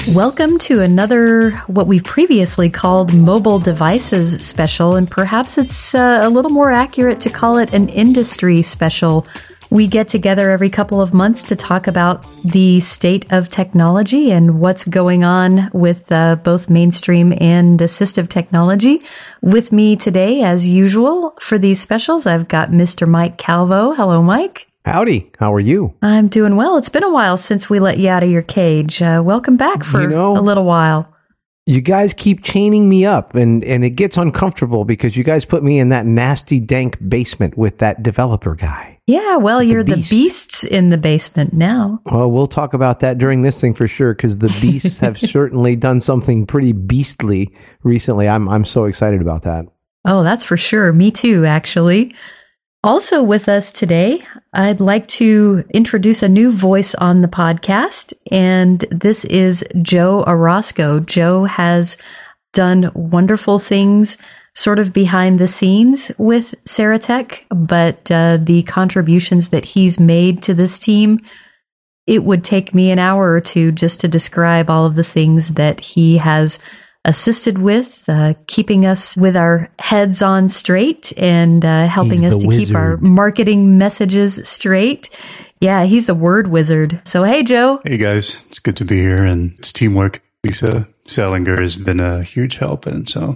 Welcome to another, what we've previously called mobile devices special, and perhaps it's a little more accurate to call it an industry special. We get together every couple of months to talk about the state of technology and what's going on with both mainstream and assistive technology. With me today, as usual, for these specials, I've got Mr. Mike Calvo. Hello, Mike. Howdy. How are you? I'm doing well. It's been a while since we let you out of your cage. Welcome back for a little while. You guys keep chaining me up, and it gets uncomfortable because you guys put me in that nasty, dank basement with that developer guy. Yeah, well, you're the beasts in the basement now. Well, we'll talk about that during this thing for sure, because the beasts have certainly done something pretty beastly recently. I'm so excited about that. Oh, that's for sure. Me too, actually. Also with us today, I'd like to introduce a new voice on the podcast, and this is Joe Orozco. Joe has done wonderful things sort of behind the scenes with Ceratec, but the contributions that he's made to this team, it would take me an hour or two just to describe all of the things that he has assisted with, keeping us with our heads on straight and helping us to keep our marketing messages straight. Yeah, he's the word wizard. So, hey, Joe. Hey, guys. It's good to be here, and it's teamwork. Lisa Salinger has been a huge help,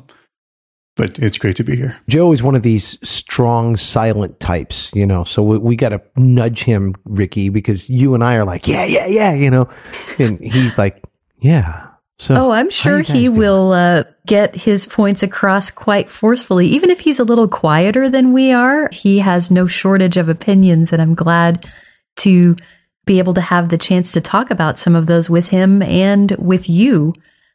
but it's great to be here. Joe is one of these strong, silent types, so we got to nudge him, Ricky, because you and I are like, yeah, and he's like, yeah. So, I'm sure he will get his points across quite forcefully. Even if he's a little quieter than we are, he has no shortage of opinions, and I'm glad to be able to have the chance to talk about some of those with him and with you.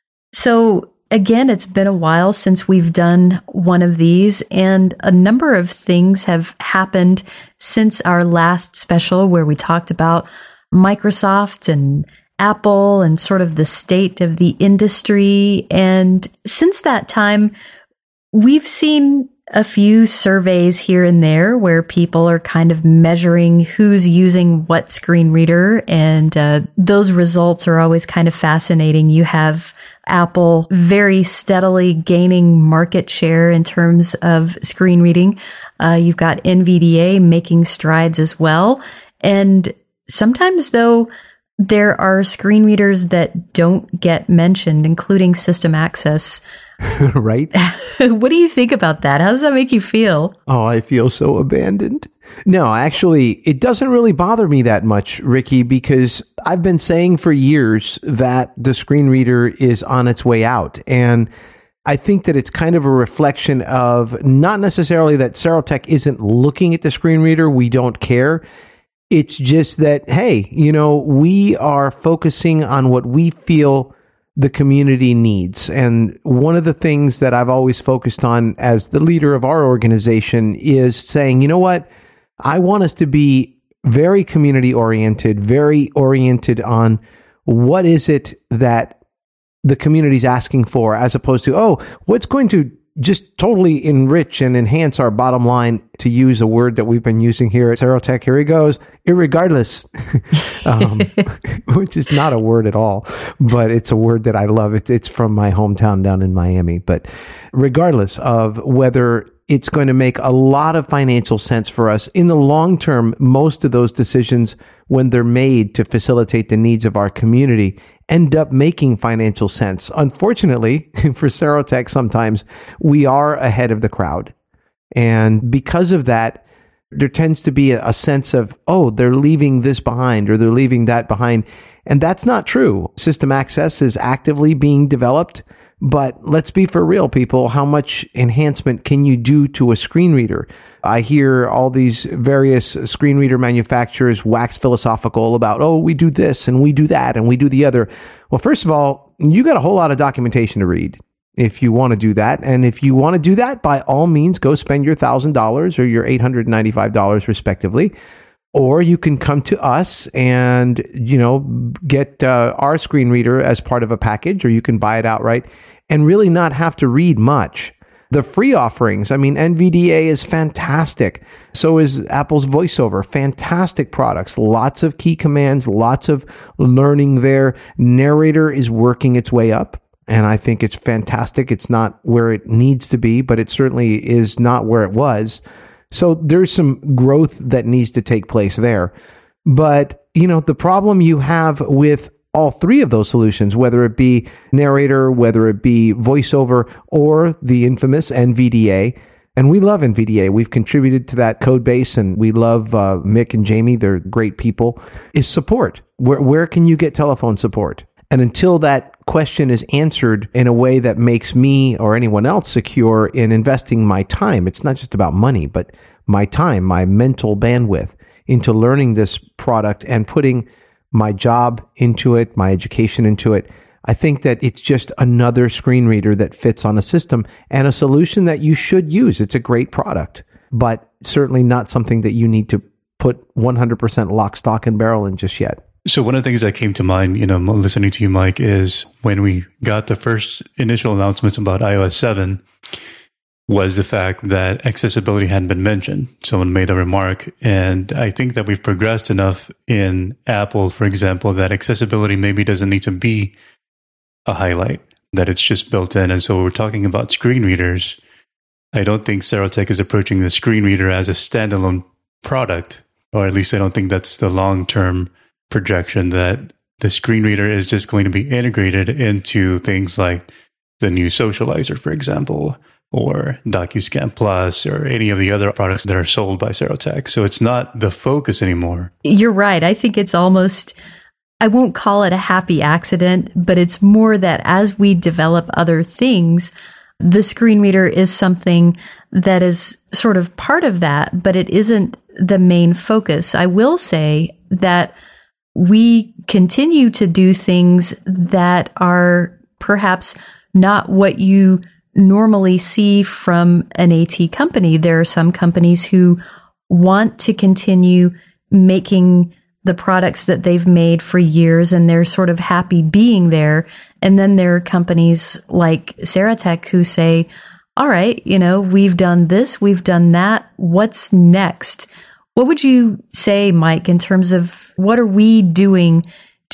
So, again, it's been a while since we've done one of these, and a number of things have happened since our last special where we talked about Microsoft and Apple and sort of the state of the industry. And since that time, we've seen a few surveys here and there where people are kind of measuring who's using what screen reader. And those results are always kind of fascinating. You have Apple very steadily gaining market share in terms of screen reading. You've got NVDA making strides as well. And sometimes, though, there are screen readers that don't get mentioned, including System Access. Right? What do you think about that? How does that make you feel? Oh, I feel so abandoned. No, actually, it doesn't really bother me that much, Ricky, because I've been saying for years that the screen reader is on its way out. And I think that it's kind of a reflection of not necessarily that Ceratec isn't looking at the screen reader. We don't care. It's just that, hey, we are focusing on what we feel the community needs. And one of the things that I've always focused on as the leader of our organization is saying, you know what? I want us to be very community oriented, very oriented on what is it that the community's asking for, as opposed to, what's going to just totally enrich and enhance our bottom line, to use a word that we've been using here at Ceratec. Here he goes, irregardless, which is not a word at all, but it's a word that I love. It's from my hometown down in Miami. But regardless of whether it's going to make a lot of financial sense for us in the long term, most of those decisions, when they're made to facilitate the needs of our community, end up making financial sense. Unfortunately, for Ceratec, sometimes we are ahead of the crowd. And because of that, there tends to be a sense of, they're leaving this behind or they're leaving that behind. And that's not true. System Access is actively being developed. But let's be for real, people. How much enhancement can you do to a screen reader? I hear all these various screen reader manufacturers wax philosophical about, we do this and we do that and we do the other. Well, first of all, you got a whole lot of documentation to read if you want to do that. And if you want to do that, by all means, go spend your $1,000 or your $895 respectively. Or you can come to us and, get our screen reader as part of a package, or you can buy it outright and really not have to read much. The free offerings, I mean, NVDA is fantastic. So is Apple's VoiceOver. Fantastic products. Lots of key commands, lots of learning there. Narrator is working its way up, and I think it's fantastic. It's not where it needs to be, but it certainly is not where it was. So there's some growth that needs to take place there. But, the problem you have with all three of those solutions, whether it be Narrator, whether it be VoiceOver, or the infamous NVDA. And we love NVDA. We've contributed to that code base, and we love Mick and Jamie. They're great people. Is support. Where can you get telephone support? And until that question is answered in a way that makes me or anyone else secure in investing my time, it's not just about money, but my time, my mental bandwidth into learning this product and putting my job into it, my education into it. I think that it's just another screen reader that fits on a system and a solution that you should use. It's a great product, but certainly not something that you need to put 100% lock, stock, and barrel in just yet. So one of the things that came to mind, listening to you, Mike, is when we got the first initial announcements about iOS 7, was the fact that accessibility hadn't been mentioned. Someone made a remark, and I think that we've progressed enough in Apple, for example, that accessibility maybe doesn't need to be a highlight, that it's just built in. And so we're talking about screen readers. I don't think Serotech is approaching the screen reader as a standalone product, or at least I don't think that's the long-term projection, that the screen reader is just going to be integrated into things like the new Socializer, for example, or DocuScan Plus, or any of the other products that are sold by Serotech. So it's not the focus anymore. You're right. I think it's almost, I won't call it a happy accident, but it's more that as we develop other things, the screen reader is something that is sort of part of that, but it isn't the main focus. I will say that we continue to do things that are perhaps not what you normally see from an AT company. There are some companies who want to continue making the products that they've made for years, and they're sort of happy being there. And then there are companies like Serotech who say, all right, we've done this, we've done that. What's next? What would you say, Mike, in terms of what are we doing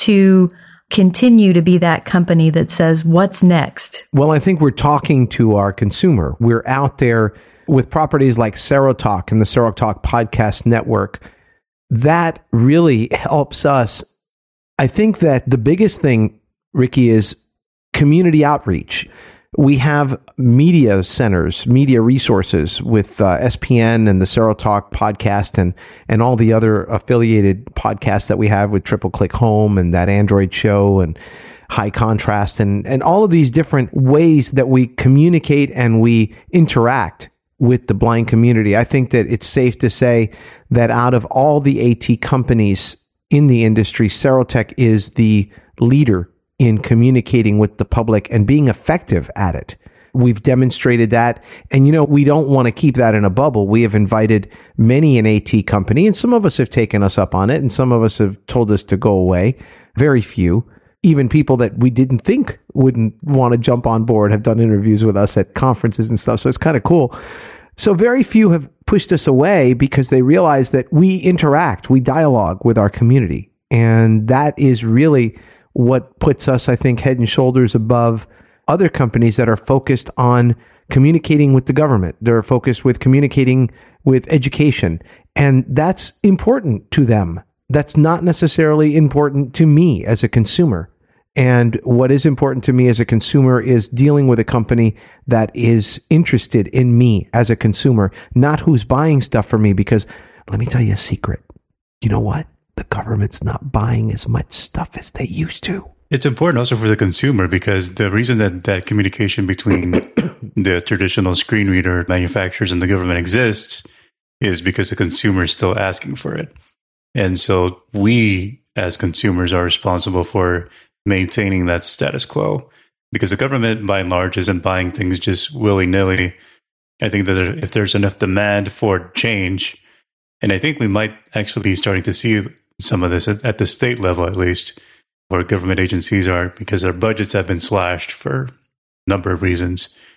to continue to be that company that says, what's next? Well, I think we're talking to our consumer. We're out there with properties like Serotalk and the Serotalk Podcast Network. That really helps us. I think that the biggest thing, Ricky, is community outreach. We have media centers, media resources with SPN and the Serotalk podcast and all the other affiliated podcasts that we have with Triple Click Home and that Android show and High Contrast and all of these different ways that we communicate and we interact with the blind community. I think that it's safe to say that out of all the AT companies in the industry, Serotech is the leader in communicating with the public and being effective at it. We've demonstrated that. And, we don't want to keep that in a bubble. We have invited many an AT company, and some of us have taken us up on it, and some of us have told us to go away. Very few. Even people that we didn't think wouldn't want to jump on board have done interviews with us at conferences and stuff. So it's kind of cool. So very few have pushed us away because they realize that we interact, we dialogue with our community. And that is really what puts us, I think, head and shoulders above other companies that are focused on communicating with the government. They're focused with communicating with education. And that's important to them. That's not necessarily important to me as a consumer. And what is important to me as a consumer is dealing with a company that is interested in me as a consumer, not who's buying stuff for me. Because let me tell you a secret. You know what? The government's not buying as much stuff as they used to. It's important also for the consumer, because the reason that communication between the traditional screen reader manufacturers and the government exists is because the consumer is still asking for it. And so we, as consumers, are responsible for maintaining that status quo, because the government, by and large, isn't buying things just willy-nilly. I think that if there's enough demand for change, and I think we might actually be starting to see some of this at the state level, at least, where government agencies are, because their budgets have been slashed for a number of reasons,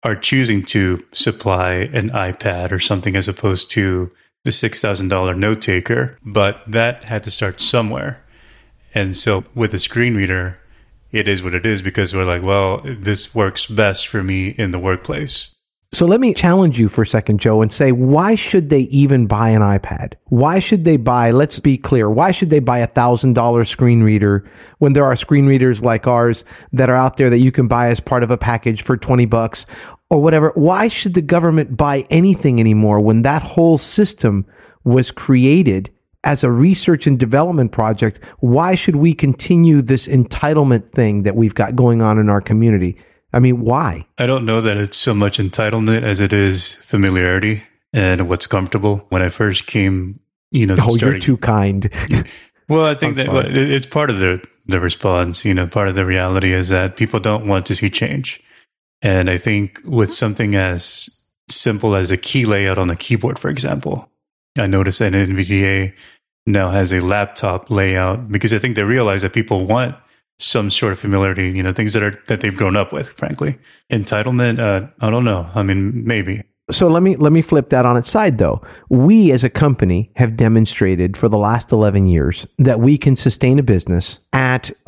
are choosing to supply an iPad or something as opposed to the $6,000 note taker, but that had to start somewhere. And so with the screen reader, it is what it is because we're like, well, this works best for me in the workplace. So let me challenge you for a second, Joe, and say, why should they even buy an iPad? Why should they buy, let's be clear, why should they buy $1,000 screen reader when there are screen readers like ours that are out there that you can buy as part of a package for $20 or whatever? Why should the government buy anything anymore when that whole system was created as a research and development project? Why should we continue this entitlement thing that we've got going on in our community? I mean, why? I don't know that it's so much entitlement as it is familiarity and what's comfortable. When I first came, you're too kind. Well, I think that it's part of the response. Part of the reality is that people don't want to see change. And I think with something as simple as a key layout on a keyboard, for example, I noticed that NVDA now has a laptop layout because I think they realize that people want some sort of familiarity, things that they've grown up with, frankly. Entitlement, I don't know. I mean, maybe. So let me flip that on its side, though. We as a company have demonstrated for the last 11 years that we can sustain a business at a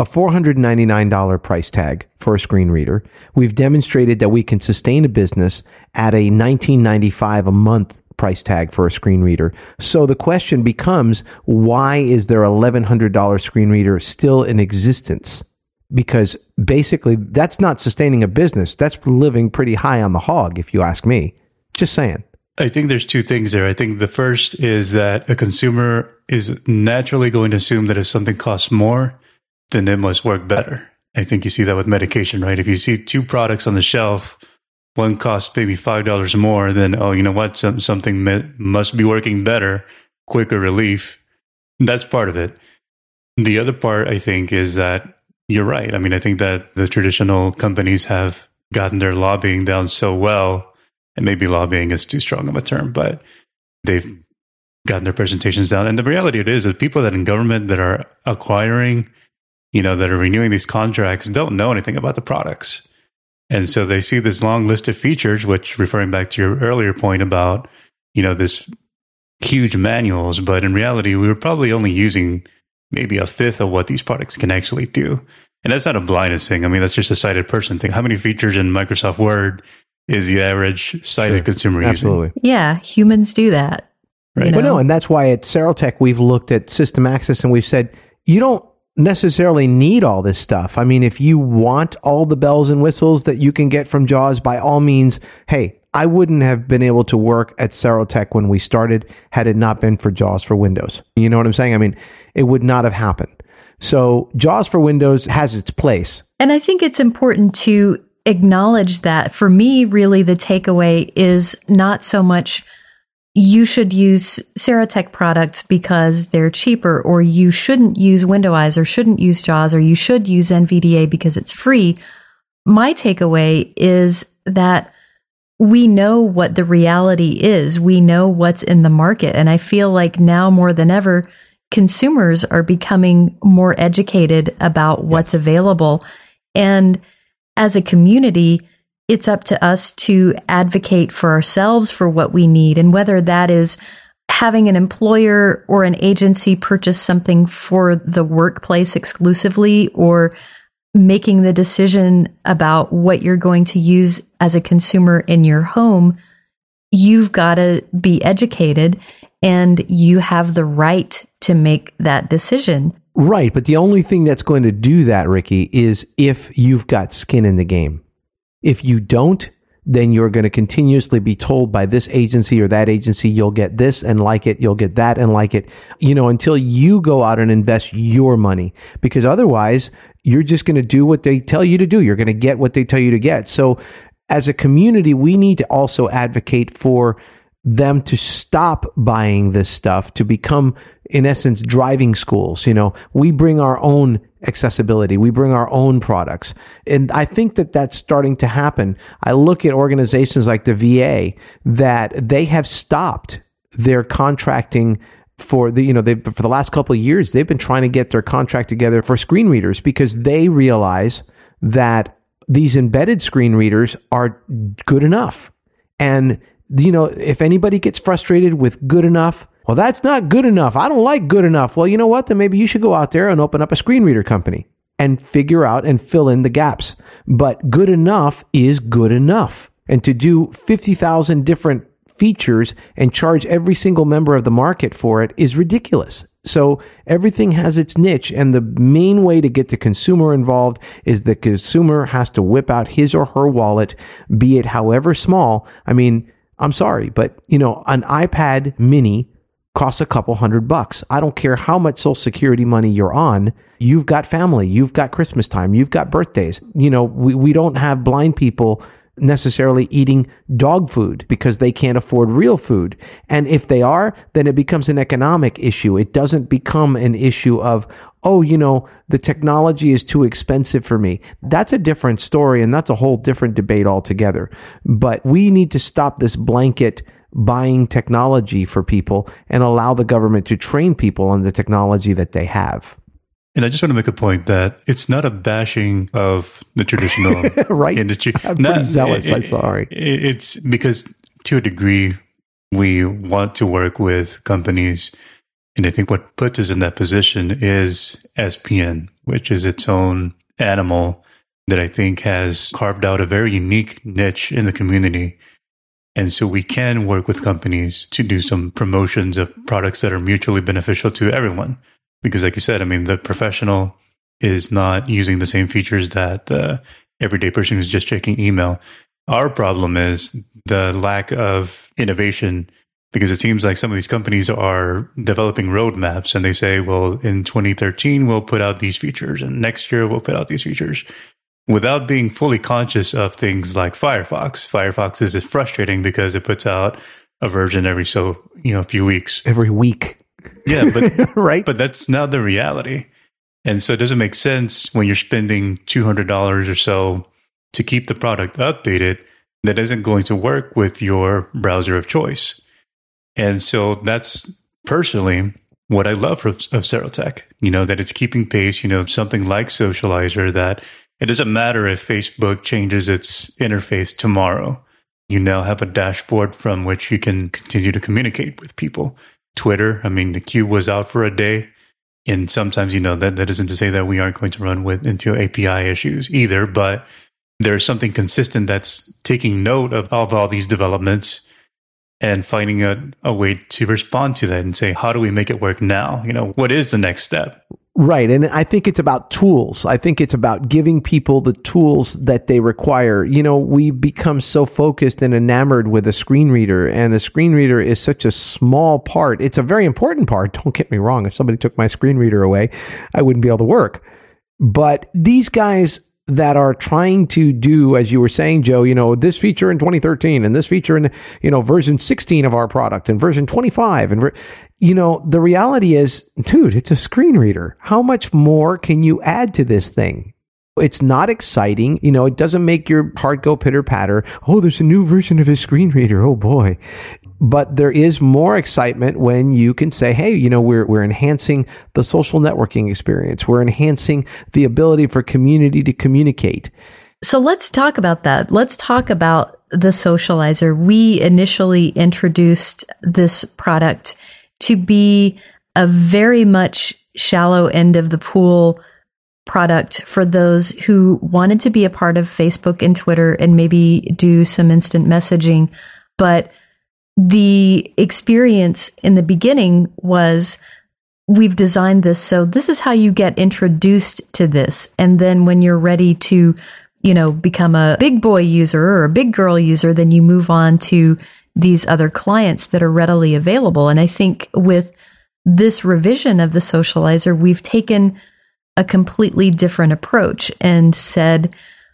$499 price tag for a screen reader. We've demonstrated that we can sustain a business at a $19.95 a month price tag for a screen reader. So the question becomes, why is their $1,100 screen reader still in existence? Because basically, that's not sustaining a business. That's living pretty high on the hog, if you ask me. Just saying. I think there's two things there. I think the first is that a consumer is naturally going to assume that if something costs more, then it must work better. I think you see that with medication, right? If you see two products on the shelf, one costs maybe $5 more, then, oh, you know what? Something must be working better, quicker relief. That's part of it. The other part, I think, is that you're right. I mean, I think that the traditional companies have gotten their lobbying down so well, and maybe lobbying is too strong of a term, but they've gotten their presentations down. And the reality it is that people that in government that are acquiring, that are renewing these contracts don't know anything about the products. And so they see this long list of features, which referring back to your earlier point about, this huge manuals, but in reality, we were probably only using maybe a fifth of what these products can actually do. And that's not a blindness thing. I mean, that's just a sighted person thing. How many features in Microsoft Word is the average sighted consumer Absolutely. using? Yeah, humans do that. Right. Well, no, and that's why at Serotech, we've looked at system access and we've said, you don't necessarily need all this stuff. I mean, if you want all the bells and whistles that you can get from JAWS, by all means, hey, I wouldn't have been able to work at Serotech when we started had it not been for JAWS for Windows. You know what I'm saying? I mean, it would not have happened. So JAWS for Windows has its place. And I think it's important to acknowledge that. For me, really, the takeaway is not so much you should use Serotech products because they're cheaper, or you shouldn't use Windowize, or shouldn't use JAWS, or you should use NVDA because it's free. My takeaway is that we know what the reality is. We know what's in the market. And I feel like now more than ever, consumers are becoming more educated about what's available. And as a community, it's up to us to advocate for ourselves for what we need. And whether that is having an employer or an agency purchase something for the workplace exclusively, or making the decision about what you're going to use as a consumer in your home, you've got to be educated and you have the right to make that decision. Right. But the only thing that's going to do that, Ricky, is if you've got skin in the game. If you don't, then you're going to continuously be told by this agency or that agency, you'll get this and like it, you'll get that and like it, until you go out and invest your money. Because otherwise, you're just going to do what they tell you to do. You're going to get what they tell you to get. So as a community, we need to also advocate for them to stop buying this stuff, to become, in essence, driving schools. We bring our own accessibility. We bring our own products. And I think that that's starting to happen. I look at organizations like the VA that they have stopped their contracting for for the last couple of years. They've been trying to get their contract together for screen readers because they realize that these embedded screen readers are good enough. And, if anybody gets frustrated with good enough, well, that's not good enough. I don't like good enough. Well, you know what? Then maybe you should go out there and open up a screen reader company and figure out and fill in the gaps. But good enough is good enough. And to do 50,000 different features and charge every single member of the market for it is ridiculous. So everything has its niche, and the main way to get the consumer involved is the consumer has to whip out his or her wallet, be it however small. I mean, I'm sorry, but an iPad mini costs a couple $100. I don't care how much Social Security money you're on. You've got family, you've got Christmas time, you've got birthdays. We don't have blind people necessarily eating dog food because they can't afford real food. And if they are, then it becomes an economic issue. It doesn't become an issue of, the technology is too expensive for me. That's a different story, and that's a whole different debate altogether. But we need to stop this blanket buying technology for people and allow the government to train people on the technology that they have. And I just want to make a point that it's not a bashing of the traditional right. industry. I'm pretty zealous, I'm sorry. It's because to a degree, we want to work with companies. And I think what puts us in that position is SPN, which is its own animal that I think has carved out a very unique niche in the community. And so we can work with companies to do some promotions of products that are mutually beneficial to everyone. Because like you said, I mean, the professional is not using the same features that the everyday person who's just checking email. Our problem is the lack of innovation, because it seems like some of these companies are developing roadmaps and they say, well, in 2013, we'll put out these features and next year we'll put out these features without being fully conscious of things like Firefox. Firefox is frustrating because it puts out a version every few weeks. Every week. Yeah, but right. But that's not the reality. And so it doesn't make sense when you're spending $200 or so to keep the product updated that isn't going to work with your browser of choice. And so that's personally what I love of Serotech, that it's keeping pace, something like Socializer, that it doesn't matter if Facebook changes its interface tomorrow. You now have a dashboard from which you can continue to communicate with people. Twitter, I mean, the Cube was out for a day. And sometimes, that isn't to say that we aren't going to run into API issues either, but there's something consistent that's taking note of all these developments and finding a way to respond to that and say, how do we make it work now? What is the next step? Right. And I think it's about tools. I think it's about giving people the tools that they require. We become so focused and enamored with a screen reader, and the screen reader is such a small part. It's a very important part. Don't get me wrong. If somebody took my screen reader away, I wouldn't be able to work. But these guys that are trying to do, as you were saying, Joe, this feature in 2013 and this feature in, version 16 of our product and version 25. And, the reality is, dude, it's a screen reader. How much more can you add to this thing? It's not exciting. It doesn't make your heart go pitter patter. Oh, there's a new version of his screen reader. Oh boy. But there is more excitement when you can say, hey, we're enhancing the social networking experience. We're enhancing the ability for community to communicate. So let's talk about that. Let's talk about the Socializer. We initially introduced this product to be a very much shallow end of the pool product for those who wanted to be a part of Facebook and Twitter and maybe do some instant messaging. But the experience in the beginning was, we've designed this so this is how you get introduced to this. And then when you're ready to, become a big boy user or a big girl user, then you move on to these other clients that are readily available. And I think with this revision of the Socializer, we've taken a completely different approach and said,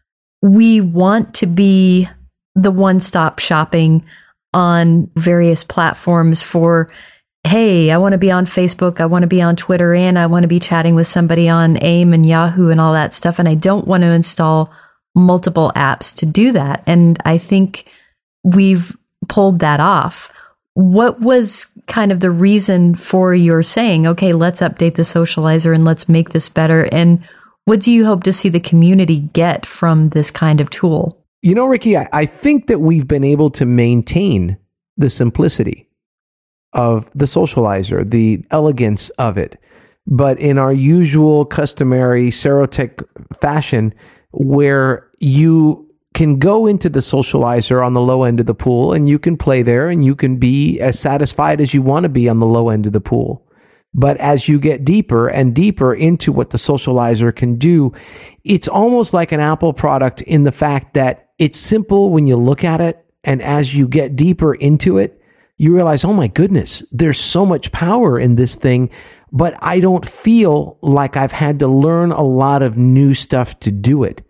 we want to be the one-stop shopping on various platforms for, hey, I want to be on Facebook, I want to be on Twitter, and I want to be chatting with somebody on AIM and Yahoo and all that stuff. And I don't want to install multiple apps to do that. And I think we've pulled that off. What was kind of the reason for your saying, okay, let's update the Socializer and let's make this better? And What do you hope to see the community get from this kind of tool? You know, Ricky, I think that we've been able to maintain the simplicity of the Socializer, the elegance of it, but in our usual customary Serotek fashion, where you can go into the Socializer on the low end of the pool and you can play there and you can be as satisfied as you want to be on the low end of the pool. But as you get deeper and deeper into what the Socializer can do, it's almost like an Apple product in the fact that it's simple when you look at it. And as you get deeper into it, you realize, oh my goodness, there's so much power in this thing, but I don't feel like I've had to learn a lot of new stuff to do it.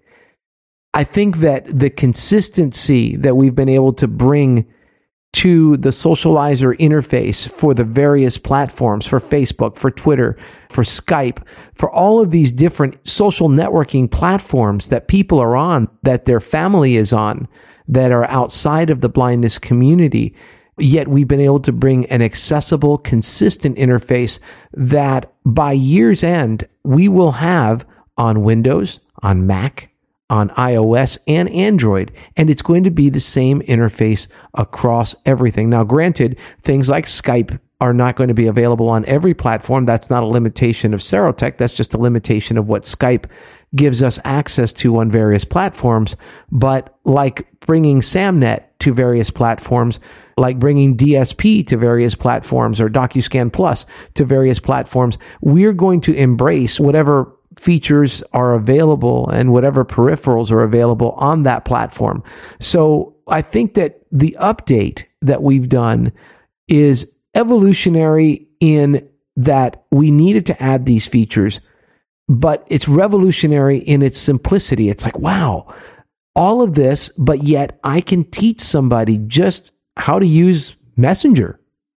I think that the consistency that we've been able to bring to the Socializer interface for the various platforms, for Facebook, for Twitter, for Skype, for all of these different social networking platforms that people are on, that their family is on, that are outside of the blindness community. Yet we've been able to bring an accessible, consistent interface that by year's end, we will have on Windows, on Mac, on iOS and Android, and it's going to be the same interface across everything. Now, granted, things like Skype are not going to be available on every platform. That's not a limitation of Serotek. That's just a limitation of what Skype gives us access to on various platforms. But like bringing SamNet to various platforms, like bringing DSP to various platforms or DocuScan Plus to various platforms, we're going to embrace whatever features are available and whatever peripherals are available on that platform. So I think that the update that we've done is evolutionary in that we needed to add these features, but it's revolutionary in its simplicity. It's like, wow, all of this, but yet I can teach somebody just how to use Messenger,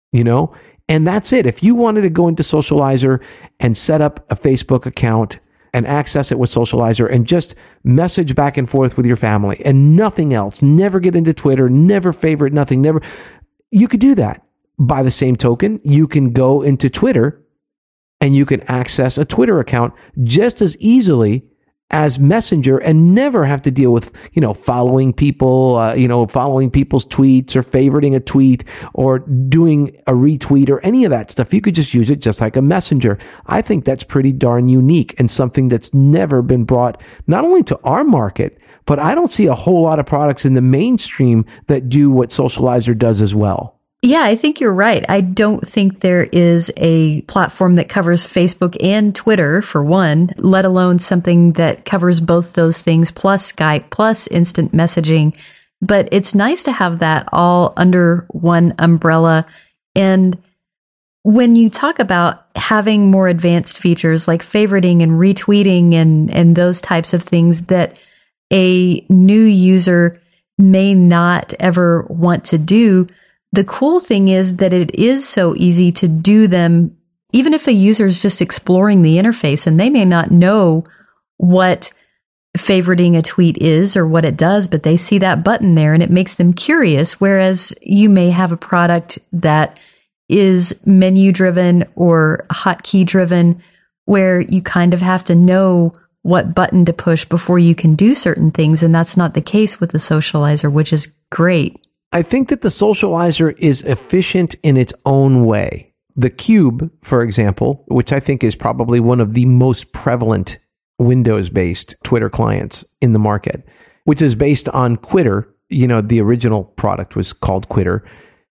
and that's it. If you wanted to go into Socializer and set up a Facebook account and access it with Socializer and just message back and forth with your family and nothing else, never get into Twitter, never favorite, nothing, never, you could do that. By the same token, you can go into Twitter and you can access a Twitter account just as easily as Messenger and never have to deal with, following people, following people's tweets or favoriting a tweet or doing a retweet or any of that stuff. You could just use it just like a Messenger. I think that's pretty darn unique and something that's never been brought not only to our market, but I don't see a whole lot of products in the mainstream that do what Socializer does as well. Yeah, I think you're right. I don't think there is a platform that covers Facebook and Twitter, for one, let alone something that covers both those things, plus Skype, plus instant messaging. But it's nice to have that all under one umbrella. And when you talk about having more advanced features like favoriting and retweeting and those types of things that a new user may not ever want to do, the cool thing is that it is so easy to do them, even if a user is just exploring the interface and they may not know what favoriting a tweet is or what it does, but they see that button there and it makes them curious. Whereas you may have a product that is menu driven or hotkey driven, where you kind of have to know what button to push before you can do certain things. And that's not the case with the Socializer, which is great. I think that the Socializer is efficient in its own way. The Cube, for example, which I think is probably one of the most prevalent Windows-based Twitter clients in the market, which is based on Quitter. The original product was called Quitter.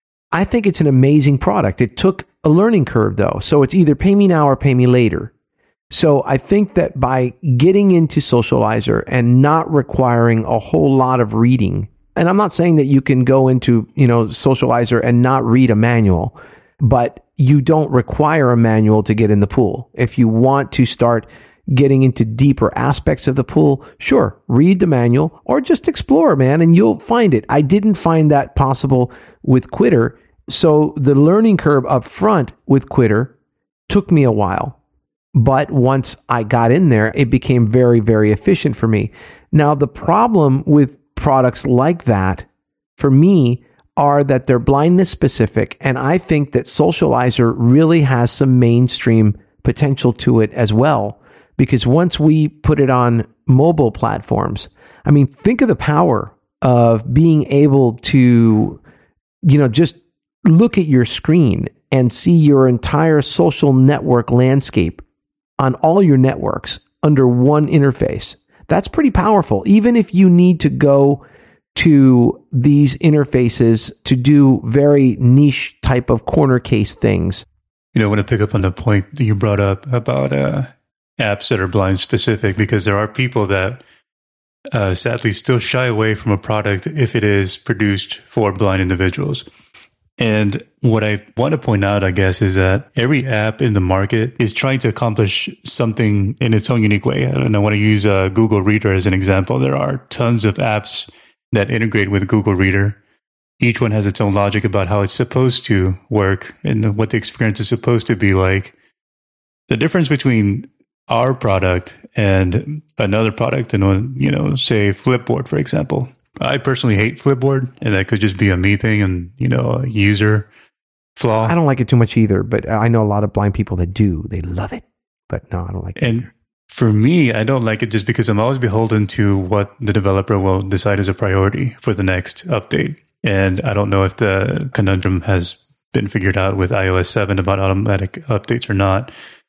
I think it's an amazing product. It took a learning curve, though. So it's either pay me now or pay me later. So I think that by getting into Socializer and not requiring a whole lot of reading, and I'm not saying that you can go into, Socializer and not read a manual, but you don't require a manual to get in the pool. If you want to start getting into deeper aspects of the pool, sure, read the manual or just explore, man, and you'll find it. I didn't find that possible with Quitter. So the learning curve up front with Quitter took me a while. But once I got in there, it became very, very efficient for me. Now, the problem with products like that, for me, are that they're blindness specific. And I think that Socializer really has some mainstream potential to it as well, because once we put it on mobile platforms, I mean, think of the power of being able to, just look at your screen and see your entire social network landscape on all your networks under one interface. That's pretty powerful, even if you need to go to these interfaces to do very niche type of corner case things. I want to pick up on the point that you brought up about apps that are blind specific, because there are people that sadly still shy away from a product if it is produced for blind individuals. And what I want to point out, I guess, is that every app in the market is trying to accomplish something in its own unique way. And I want to use Google Reader as an example. There are tons of apps that integrate with Google Reader. Each one has its own logic about how it's supposed to work and what the experience is supposed to be like. The difference between our product and another product, and say Flipboard, for example. I personally hate Flipboard, and that could just be a me thing and, a user flaw. I don't like it too much either, but I know a lot of blind people that do. They love it. But no, I don't like it. And for me, I don't like it just because I'm always beholden to what the developer will decide is a priority for the next update. And I don't know if the conundrum has been figured out with iOS 7 about automatic updates or not.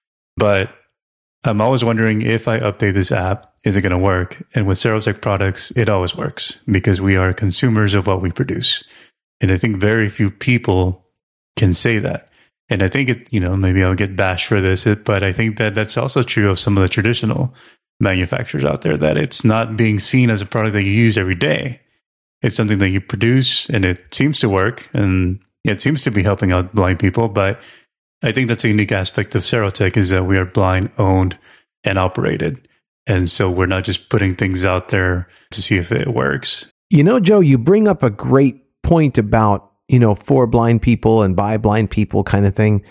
But I'm always wondering, if I update this app, is it going to work? And with Serotek products, it always works because we are consumers of what we produce. And I think very few people can say that. And I think it, maybe I'll get bashed for this, but I think that that's also true of some of the traditional manufacturers out there, that it's not being seen as a product that you use every day. It's something that you produce and it seems to work and it seems to be helping out blind people. But I think that's a unique aspect of Serotek, is that we are blind owned and operated. And so we're not just putting things out there to see if it works. Joe, you bring up a great point about, for blind people and by blind people kind of thing.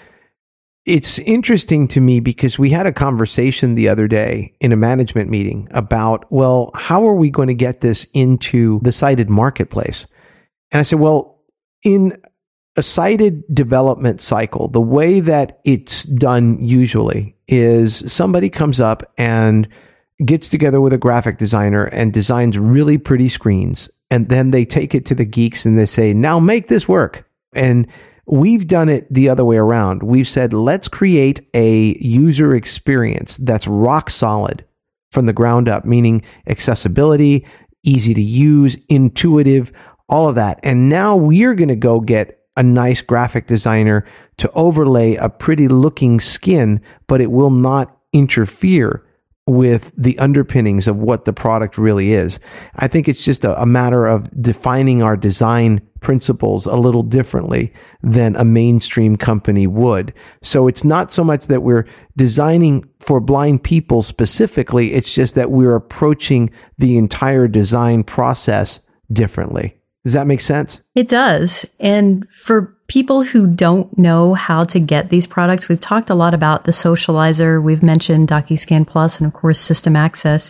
It's interesting to me because we had a conversation the other day in a management meeting about, well, how are we going to get this into the sighted marketplace? And I said, well, in a sighted development cycle, the way that it's done usually is somebody comes up and gets together with a graphic designer and designs really pretty screens. And then they take it to the geeks and they say, now make this work. And we've done it the other way around. We've said, let's create a user experience that's rock solid from the ground up, meaning accessibility, easy to use, intuitive, all of that. And now we're going to go get a nice graphic designer to overlay a pretty looking skin, but it will not interfere with the underpinnings of what the product really is. I think it's just a matter of defining our design principles a little differently than a mainstream company would. So it's not so much that we're designing for blind people specifically, it's just that we're approaching the entire design process differently. Does that make sense? It does. And for people who don't know how to get these products, we've talked a lot about the Socializer. We've mentioned DocuScan Plus and, of course, System Access.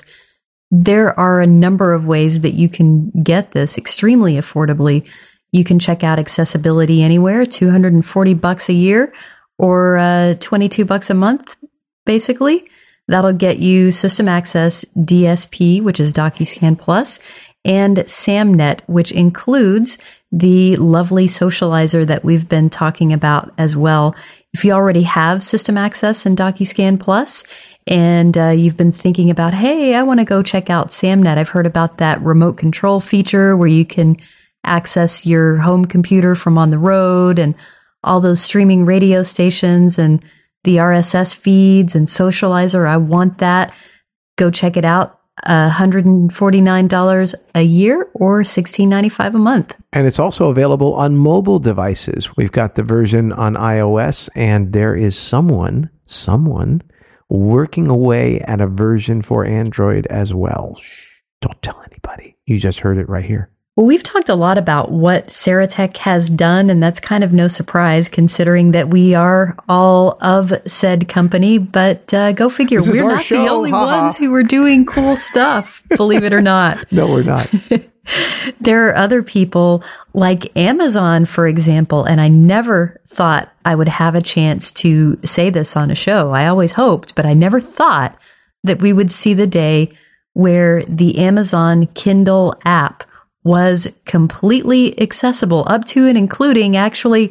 There are a number of ways that you can get this extremely affordably. You can check out Accessibility Anywhere, $240 a year or $22 a month, basically. That'll get you System Access DSP, which is DocuScan Plus, and SamNet, which includes the lovely Socializer that we've been talking about as well. If you already have System Access and DocuScan Plus, and you've been thinking about, hey, I want to go check out SamNet. I've heard about that remote control feature where you can access your home computer from on the road and all those streaming radio stations and the RSS feeds and Socializer. I want that. Go check it out. $149 a year or $16.95 a month. And it's also available on mobile devices. We've got the version on iOS, and there is someone working away at a version for Android as well. Shh, don't tell anybody. You just heard it right here. Well, we've talked a lot about what Serotek has done, and that's kind of no surprise considering that we are all of said company. But go figure, we're not the only ones who are doing cool stuff, believe it or not. No, we're not. There are other people like Amazon, for example, and I never thought I would have a chance to say this on a show. I always hoped, but I never thought that we would see the day where the Amazon Kindle app was completely accessible, up to and including actually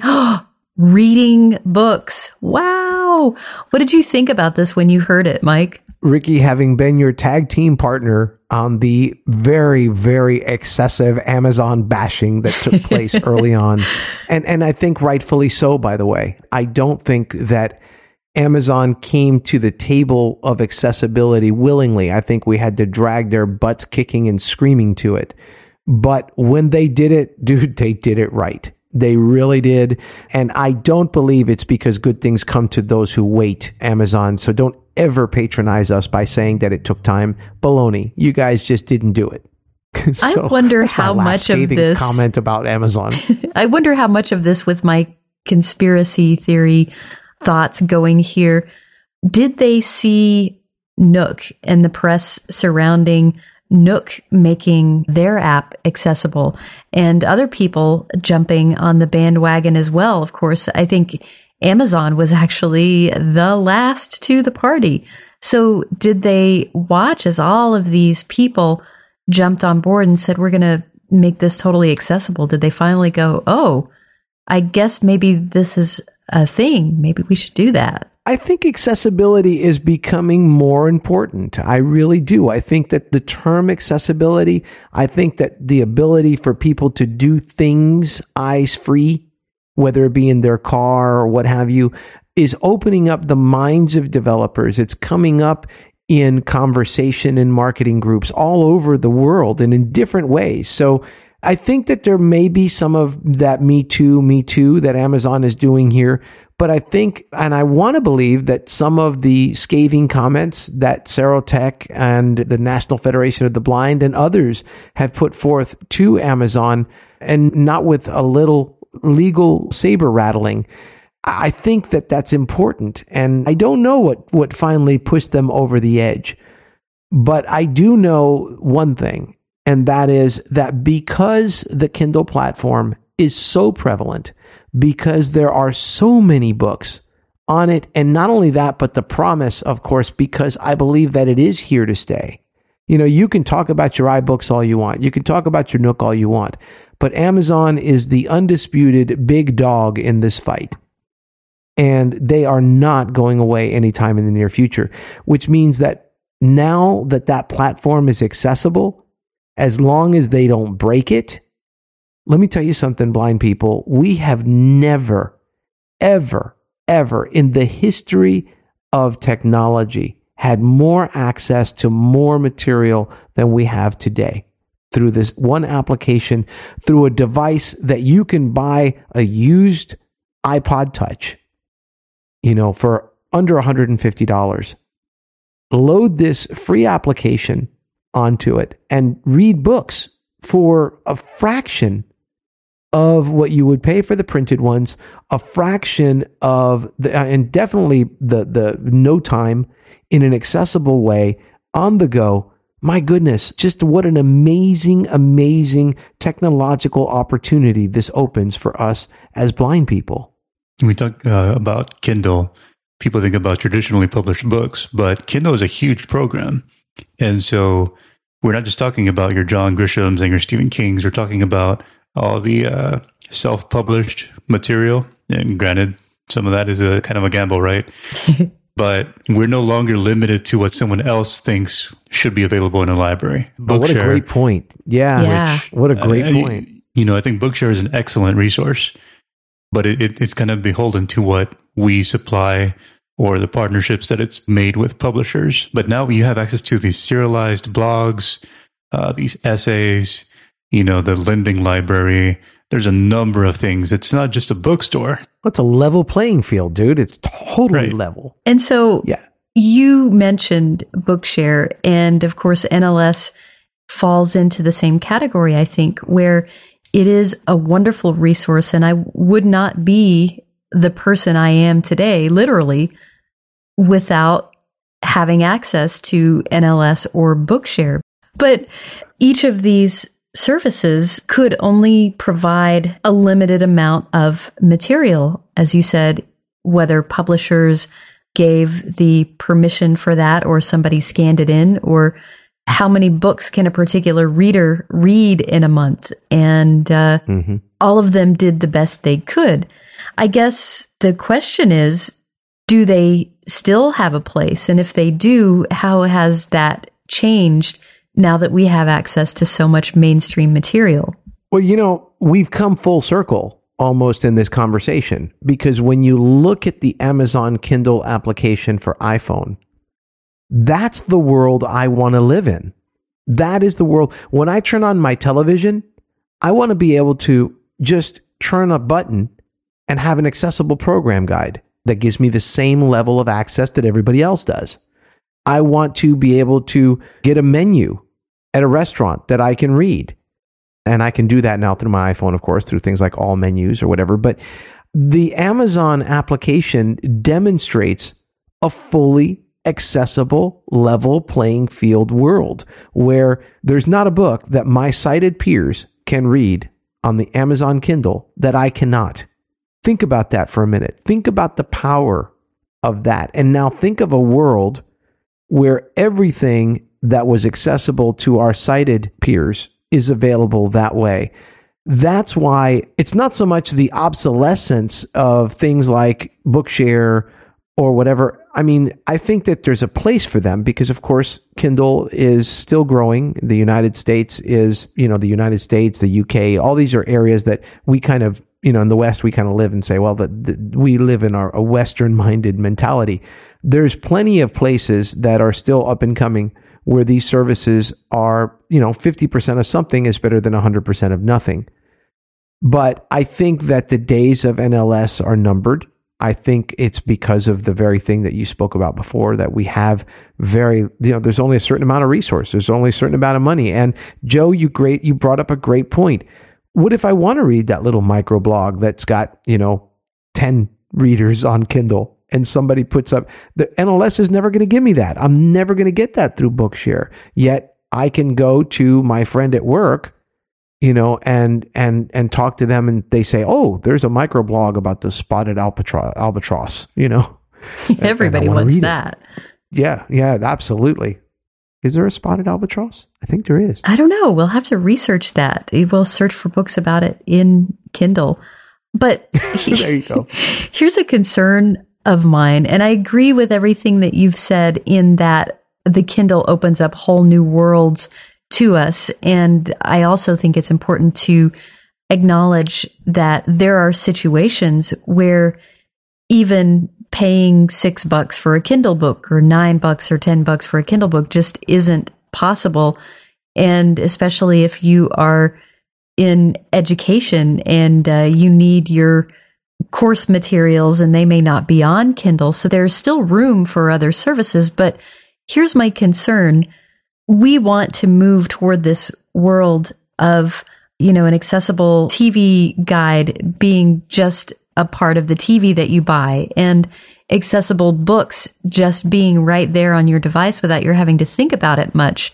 reading books. Wow. What did you think about this when you heard it, Mike? Ricky, having been your tag team partner on the very, very excessive Amazon bashing that took place early on, and I think rightfully so, by the way. I don't think that Amazon came to the table of accessibility willingly. I think we had to drag their butts kicking and screaming to it. But when they did it, dude, they did it right. They really did. And I don't believe it's because good things come to those who wait, Amazon. So don't ever patronize us by saying that it took time. Baloney. You guys just didn't do it. So I wonder how much of this comment about Amazon. I wonder how much of this, with my conspiracy theory thoughts going here, did they see Nook and the press surrounding Nook making their app accessible and other people jumping on the bandwagon as well? Of course, I think Amazon was actually the last to the party. So did they watch as all of these people jumped on board and said, we're going to make this totally accessible? Did they finally go, oh, I guess maybe this is a thing. Maybe we should do that? I think accessibility is becoming more important. I really do. I think that the term accessibility, I think that the ability for people to do things eyes free, whether it be in their car or what have you, is opening up the minds of developers. It's coming up in conversation in marketing groups all over the world and in different ways. So I think that there may be some of that me too that Amazon is doing here. But I think, and I want to believe, that some of the scathing comments that Serotech and the National Federation of the Blind and others have put forth to Amazon, and not with a little legal saber rattling, I think that that's important. And I don't know what finally pushed them over the edge. But I do know one thing, and that is that because the Kindle platform is so prevalent, because there are so many books on it, and not only that, but the promise, of course, because I believe that it is here to stay. You know, you can talk about your iBooks all you want. You can talk about your Nook all you want. But Amazon is the undisputed big dog in this fight. And they are not going away anytime in the near future, which means that now that platform is accessible, as long as they don't break it, let me tell you something, blind people. We have never, ever, ever in the history of technology had more access to more material than we have today through this one application, through a device that you can buy a used iPod Touch, for under $150. Load this free application onto it and read books for a fraction of what you would pay for the printed ones, a fraction of and definitely the no time, in an accessible way, on the go. My goodness, just what an amazing, amazing technological opportunity this opens for us as blind people. When we talk about Kindle, people think about traditionally published books, but Kindle is a huge program. And so we're not just talking about your John Grishams and your Stephen Kings. We're talking about all the self-published material. And granted, some of that is a kind of a gamble, right? But we're no longer limited to what someone else thinks should be available in a library. Bookshare, what a great point. Yeah. What a great point. I think Bookshare is an excellent resource, but it's kind of beholden to what we supply or the partnerships that it's made with publishers. But now you have access to these serialized blogs, these essays, the lending library. There's a number of things. It's not just a bookstore. It's a level playing field, dude. It's totally level. And so you mentioned Bookshare, and of course NLS falls into the same category, I think, where it is a wonderful resource, and I would not be the person I am today, literally, without having access to NLS or Bookshare. But each of these services could only provide a limited amount of material, as you said, whether publishers gave the permission for that, or somebody scanned it in, or how many books can a particular reader read in a month. And all of them did the best they could. I guess the question is, do they still have a place? And if they do, how has that changed now that we have access to so much mainstream material? Well, we've come full circle almost in this conversation, because when you look at the Amazon Kindle application for iPhone, that's the world I want to live in. That is the world. When I turn on my television, I want to be able to just turn a button and have an accessible program guide that gives me the same level of access that everybody else does. I want to be able to get a menu at a restaurant that I can read. And I can do that now through my iPhone, of course, through things like All Menus or whatever. But the Amazon application demonstrates a fully accessible, level playing field world where there's not a book that my sighted peers can read on the Amazon Kindle that I cannot. Think about that for a minute. Think about the power of that. And now think of a world where everything that was accessible to our sighted peers is available that way. That's why it's not so much the obsolescence of things like Bookshare or whatever. I mean, I think that there's a place for them because, of course, Kindle is still growing. The United States is, the United States, the UK, all these are areas that we kind of, in the West, we kind of live and say, well, we live in a Western-minded mentality. There's plenty of places that are still up and coming where these services are, 50% of something is better than 100% of nothing. But I think that the days of NLS are numbered. I think it's because of the very thing that you spoke about before, that we have there's only a certain amount of resources. There's only a certain amount of money. And Joe, you brought up a great point. What if I want to read that little microblog that's got, 10 readers on Kindle? And somebody puts up, the NLS is never going to give me that. I'm never going to get that through Bookshare. Yet I can go to my friend at work, and talk to them, and they say, "Oh, there's a microblog about the spotted albatross." Everybody wants that. Yeah, absolutely. Is there a spotted albatross? I think there is. I don't know. We'll have to research that. We'll search for books about it in Kindle. But there you go. Here's a concern of mine, and I agree with everything that you've said in that the Kindle opens up whole new worlds to us. And I also think it's important to acknowledge that there are situations where even paying $6 for a Kindle book or $9 or $10 for a Kindle book just isn't possible. And especially if you are in education and you need your course materials and they may not be on Kindle. So there's still room for other services. But here's my concern. We want to move toward this world of, an accessible TV guide being just a part of the TV that you buy, and accessible books just being right there on your device without you having to think about it much.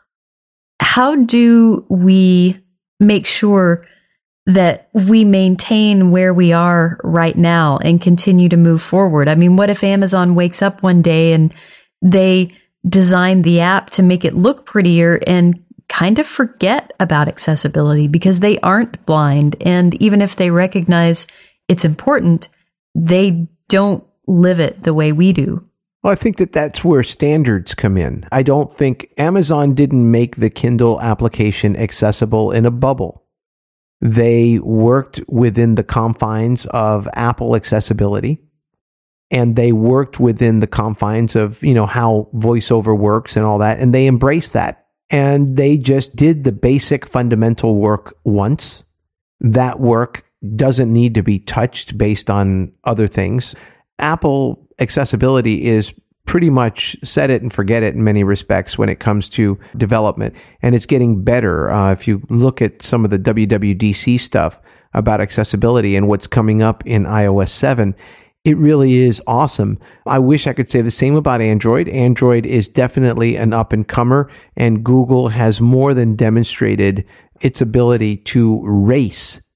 How do we make sure that we maintain where we are right now and continue to move forward? I mean, what if Amazon wakes up one day and they design the app to make it look prettier and kind of forget about accessibility because they aren't blind? And even if they recognize it's important, they don't live it the way we do. Well, I think that's where standards come in. I don't think Amazon didn't make the Kindle application accessible in a bubble. They worked within the confines of Apple accessibility, and they worked within the confines of, how VoiceOver works and all that, and they embraced that. And they just did the basic fundamental work once. That work doesn't need to be touched based on other things. Apple accessibility is pretty much set it and forget it in many respects when it comes to development. And it's getting better. If you look at some of the WWDC stuff about accessibility and what's coming up in iOS 7, it really is awesome. I wish I could say the same about Android. Android is definitely an up-and-comer, and Google has more than demonstrated its ability to race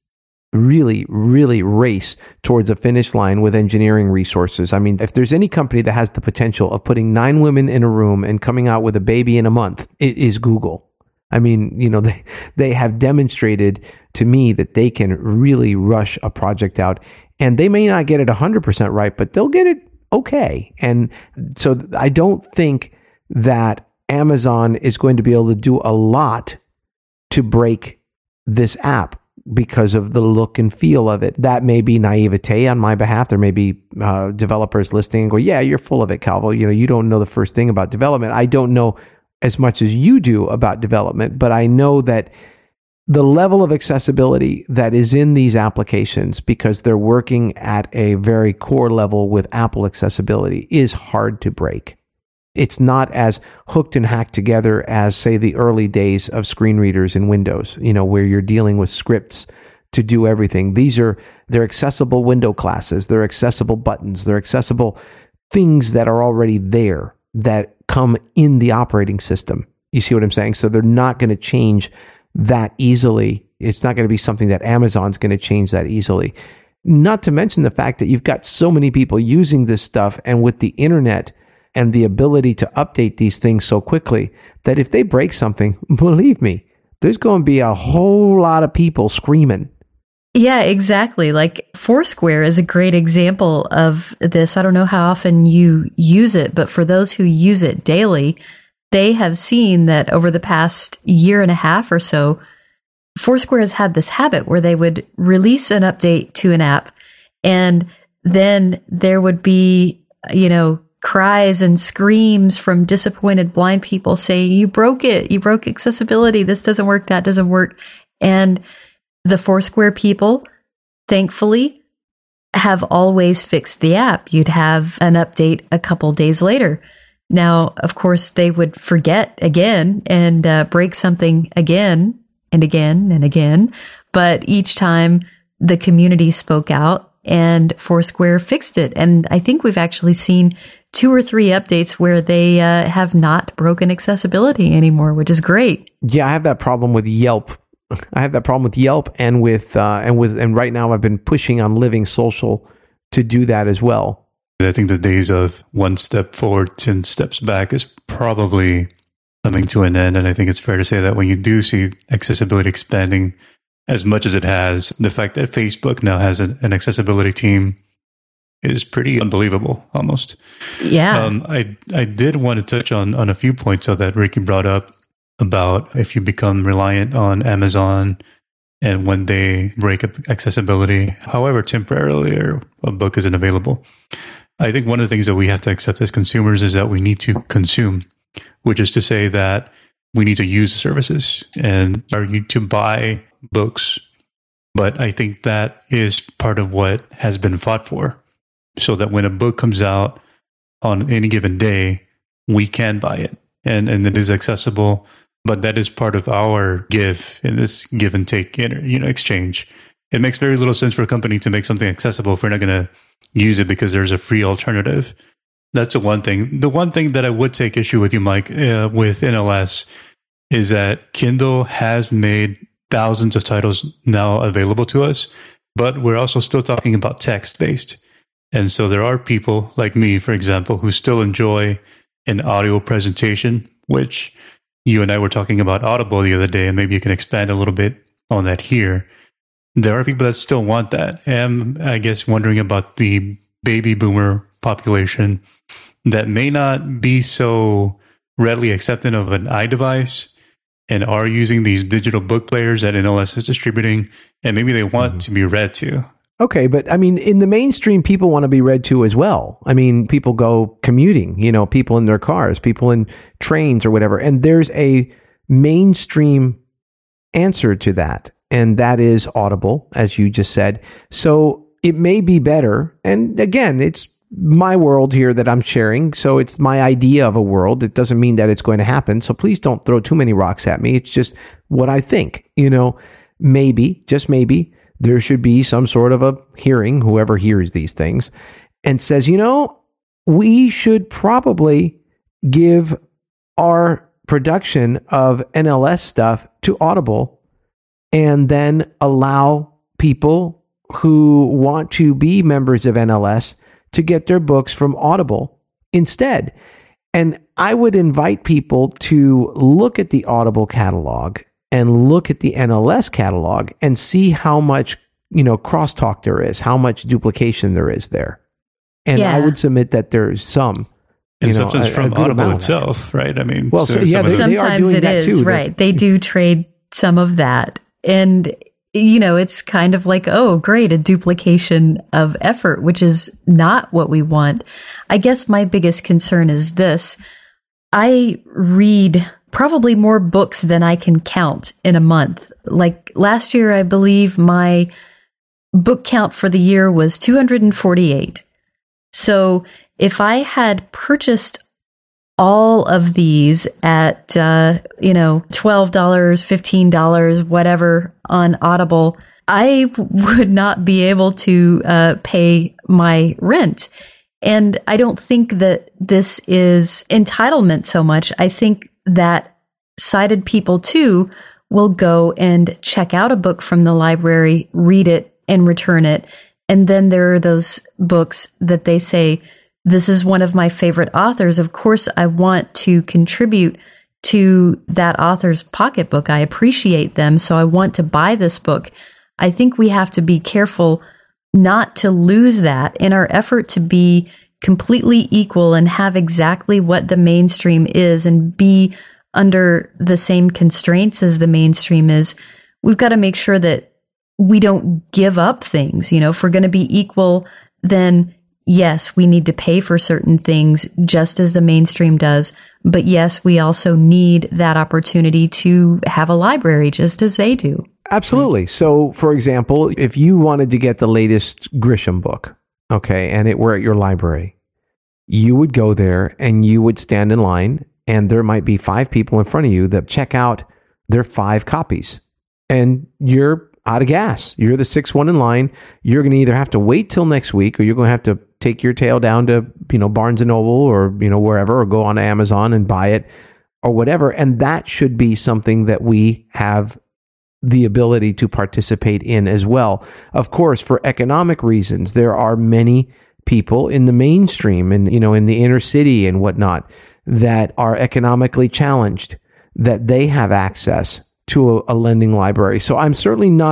really, really race towards a finish line with engineering resources. I mean, if there's any company that has the potential of putting 9 women in a room and coming out with a baby in a month, it is Google. I mean, they have demonstrated to me that they can really rush a project out, and they may not get it 100% right, but they'll get it okay. And so I don't think that Amazon is going to be able to do a lot to break this app because of the look and feel of it. That may be naivete on my behalf. There may be developers listening and go, yeah, you're full of it, Calvo. You don't know the first thing about development. I don't know as much as you do about development, but I know that the level of accessibility that is in these applications, because they're working at a very core level with Apple accessibility, is hard to break. It's not as hooked and hacked together as, say, the early days of screen readers in Windows, where you're dealing with scripts to do everything. They're accessible window classes, they're accessible buttons, they're accessible things that are already there that come in the operating system. You see what I'm saying? So they're not going to change that easily. It's not going to be something that Amazon's going to change that easily. Not to mention the fact that you've got so many people using this stuff, and with the internet and the ability to update these things so quickly, that if they break something, believe me, there's going to be a whole lot of people screaming. Yeah, exactly. Like Foursquare is a great example of this. I don't know how often you use it, but for those who use it daily, they have seen that over the past year and a half or so, Foursquare has had this habit where they would release an update to an app, and then there would be, cries and screams from disappointed blind people saying, you broke it, you broke accessibility, this doesn't work, that doesn't work. And the Foursquare people, thankfully, have always fixed the app. You'd have an update a couple days later. Now, of course, they would forget again and break something again and again and again. But each time the community spoke out and Foursquare fixed it. And I think we've actually seen 2 or 3 updates where they have not broken accessibility anymore, which is great. Yeah, I have that problem with Yelp. And right now I've been pushing on Living Social to do that as well. I think the days of 1 step forward, 10 steps back is probably coming to an end. And I think it's fair to say that when you do see accessibility expanding as much as it has, the fact that Facebook now has an accessibility team is pretty unbelievable, almost. Yeah. I did want to touch on a few points that Ricky brought up about if you become reliant on Amazon and when they break up accessibility, however temporarily or a book isn't available. I think one of the things that we have to accept as consumers is that we need to consume, which is to say that we need to use the services and are you to buy books. But I think that is part of what has been fought for, so that when a book comes out on any given day, we can buy it and it is accessible. But that is part of our give in this give and take exchange. It makes very little sense for a company to make something accessible if we're not going to use it because there's a free alternative. That's the one thing. The one thing that I would take issue with you, Mike, with NLS is that Kindle has made thousands of titles now available to us, but we're also still talking about text-based. And so there are people like me, for example, who still enjoy an audio presentation, which you and I were talking about Audible the other day, and maybe you can expand a little bit on that here. There are people that still want that. And I guess wondering about the baby boomer population that may not be so readily accepting of an iDevice and are using these digital book players that NLS is distributing, and maybe they want to be read to. Okay, but I mean, in the mainstream, people want to be read to as well. I mean, people go commuting, people in their cars, people in trains or whatever. And there's a mainstream answer to that. And that is Audible, as you just said. So it may be better. And again, it's my world here that I'm sharing. So it's my idea of a world. It doesn't mean that it's going to happen. So please don't throw too many rocks at me. It's just what I think, maybe, just maybe, there should be some sort of a hearing, whoever hears these things, and says, we should probably give our production of NLS stuff to Audible and then allow people who want to be members of NLS to get their books from Audible instead. And I would invite people to look at the Audible catalog and look at the NLS catalog and see how much, crosstalk there is, how much duplication there is there. And I would submit that there's some. And sometimes from Audible itself, right? I mean, well, sometimes it is, right? They do trade some of that. And, it's kind of like, oh, great, a duplication of effort, which is not what we want. I guess my biggest concern is this. I read probably more books than I can count in a month. Like last year, I believe my book count for the year was 248. So if I had purchased all of these at, $12, $15, whatever on Audible, I would not be able to pay my rent. And I don't think that this is entitlement so much. I think that sighted people too will go and check out a book from the library, read it, and return it. And then there are those books that they say, this is one of my favorite authors. Of course, I want to contribute to that author's pocketbook. I appreciate them, so I want to buy this book. I think we have to be careful not to lose that in our effort to be completely equal and have exactly what the mainstream is and be under the same constraints as the mainstream is. We've got to make sure that we don't give up things. If we're going to be equal, then yes, we need to pay for certain things just as the mainstream does. But yes, we also need that opportunity to have a library just as they do. Absolutely. So, for example, if you wanted to get the latest Grisham book, okay, and it were at your library, you would go there and you would stand in line, and there might be 5 people in front of you that check out their 5 copies. And you're out of gas. You're the 6th one in line. You're going to either have to wait till next week, or you're going to have to take your tail down to, Barnes & Noble or, wherever, or go on Amazon and buy it or whatever. And that should be something that we have the ability to participate in as well. Of course, for economic reasons, there are many people in the mainstream and, in the inner city and whatnot that are economically challenged, that they have access to a lending library. So I'm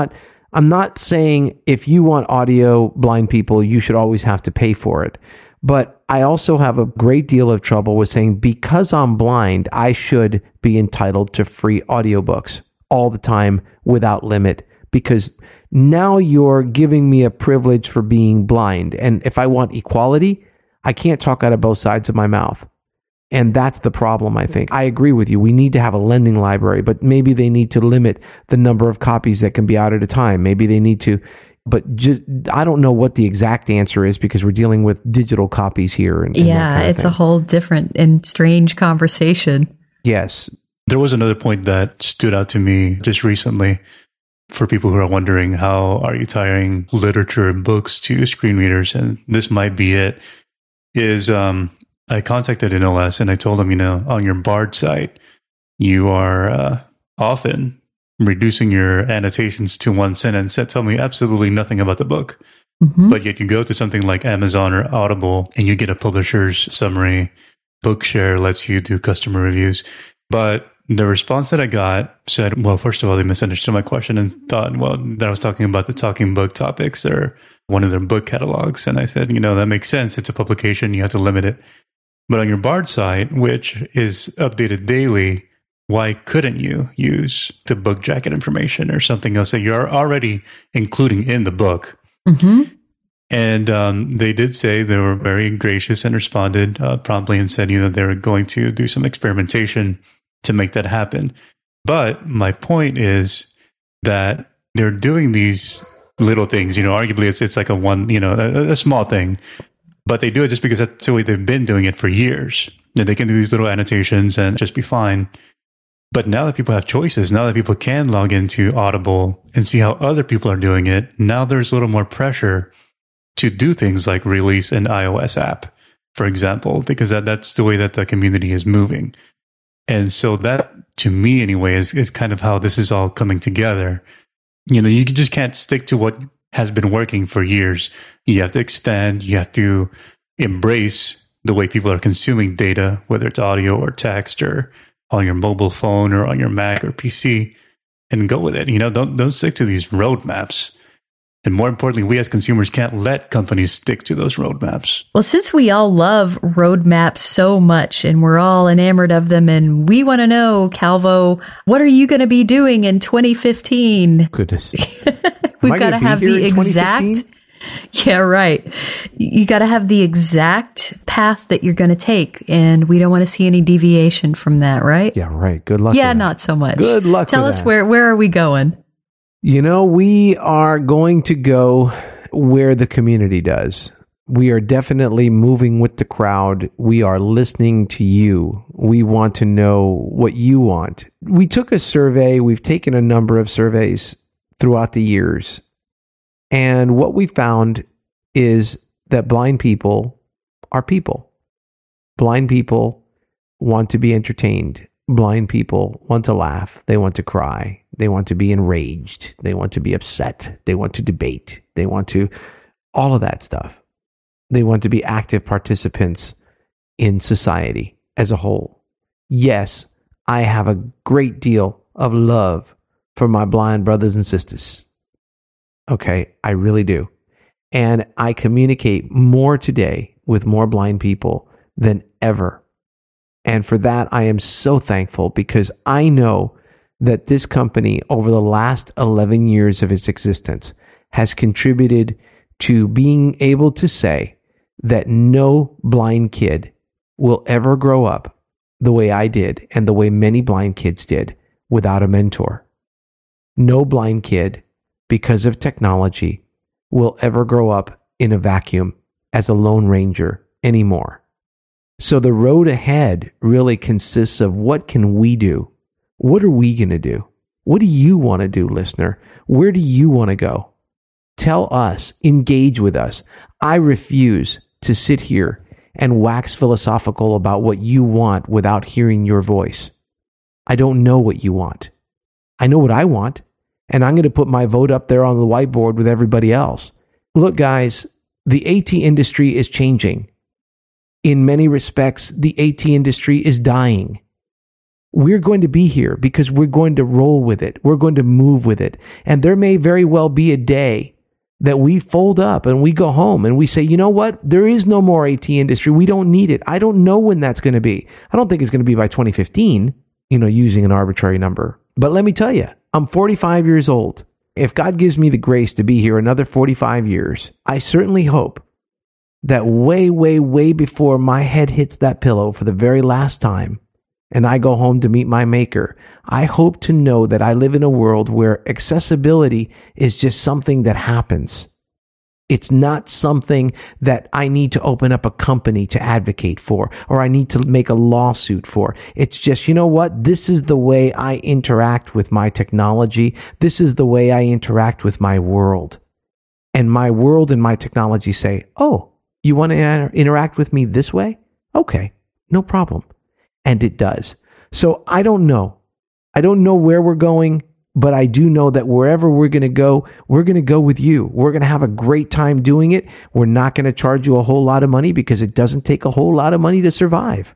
not saying if you want audio blind people, you should always have to pay for it. But I also have a great deal of trouble with saying, because I'm blind, I should be entitled to free audiobooks all the time without limit, because now you're giving me a privilege for being blind. And if I want equality, I can't talk out of both sides of my mouth. And that's the problem, I think. I agree with you. We need to have a lending library, but maybe they need to limit the number of copies that can be out at a time. Maybe they need to, but I don't know what the exact answer is, because we're dealing with digital copies here. And it's a whole different and strange conversation. Yes. There was another point that stood out to me just recently for people who are wondering, how are you tying literature and books to screen readers? And this might be it, is I contacted NLS and I told them, on your Bard site, you are often reducing your annotations to one sentence that tell me absolutely nothing about the book. Mm-hmm. But yet you go to something like Amazon or Audible and you get a publisher's summary. Bookshare lets you do customer reviews. But the response that I got said, well, first of all, they misunderstood my question and thought, that I was talking about the Talking Book Topics or one of their book catalogs. And I said, that makes sense. It's a publication. You have to limit it. But on your Bard site, which is updated daily, why couldn't you use the book jacket information or something else that you're already including in the book? Mm-hmm. And they did say they were very gracious and responded promptly and said, they were going to do some experimentation to make that happen. But my point is that they're doing these little things. Arguably it's like a small thing. But they do it just because that's the way they've been doing it for years. And they can do these little annotations and just be fine. But now that people have choices, now that people can log into Audible and see how other people are doing it, now there's a little more pressure to do things like release an iOS app, for example, because that's the way that the community is moving. And so that, to me anyway, is kind of how this is all coming together. You just can't stick to what has been working for years. You have to expand. You have to embrace the way people are consuming data, whether it's audio or text or on your mobile phone or on your Mac or PC, and go with it. Don't stick to these roadmaps. And more importantly, we as consumers can't let companies stick to those roadmaps. Well, since we all love roadmaps so much and we're all enamored of them, and we want to know, Calvo, what are you going to be doing in 2015? Goodness. We've got to have the exact... Yeah, right. You got to have the exact path that you're going to take, and we don't want to see any deviation from that, right? Yeah, right. Good luck. Yeah, not so much. Good luck. Tell us where are we going? We are going to go where the community does. We are definitely moving with the crowd. We are listening to you. We want to know what you want. We took a survey. We've taken a number of surveys throughout the years. And what we found is that blind people are people. Blind people want to be entertained. Blind people want to laugh. They want to cry. They want to be enraged. They want to be upset. They want to debate. They want to all of that stuff. They want to be active participants in society as a whole. Yes, I have a great deal of love for my blind brothers and sisters. Okay, I really do. And I communicate more today with more blind people than ever. And for that, I am so thankful, because I know that this company, over the last 11 years of its existence, has contributed to being able to say that no blind kid will ever grow up the way I did and the way many blind kids did without a mentor. No blind kid, because of technology, will ever grow up in a vacuum as a lone ranger anymore. So the road ahead really consists of, what can we do? What are we going to do? What do you want to do, listener? Where do you want to go? Tell us, engage with us. I refuse to sit here and wax philosophical about what you want without hearing your voice. I don't know what you want. I know what I want, and I'm going to put my vote up there on the whiteboard with everybody else. Look, guys, the AT industry is changing. In many respects, the AT industry is dying. We're going to be here because we're going to roll with it. We're going to move with it. And there may very well be a day that we fold up and we go home and we say, you know what? There is no more AT industry. We don't need it. I don't know when that's going to be. I don't think it's going to be by 2015, using an arbitrary number. But let me tell you, I'm 45 years old. If God gives me the grace to be here another 45 years, I certainly hope that way, way, way before my head hits that pillow for the very last time, and I go home to meet my maker, I hope to know that I live in a world where accessibility is just something that happens. It's not something that I need to open up a company to advocate for, or I need to make a lawsuit for. It's just, you know what? This is the way I interact with my technology. This is the way I interact with my world. And my world and my technology say, oh, you want to interact with me this way? Okay, no problem. And it does. So I don't know. I don't know where we're going, but I do know that wherever we're going to go with you. We're going to have a great time doing it. We're not going to charge you a whole lot of money, because it doesn't take a whole lot of money to survive.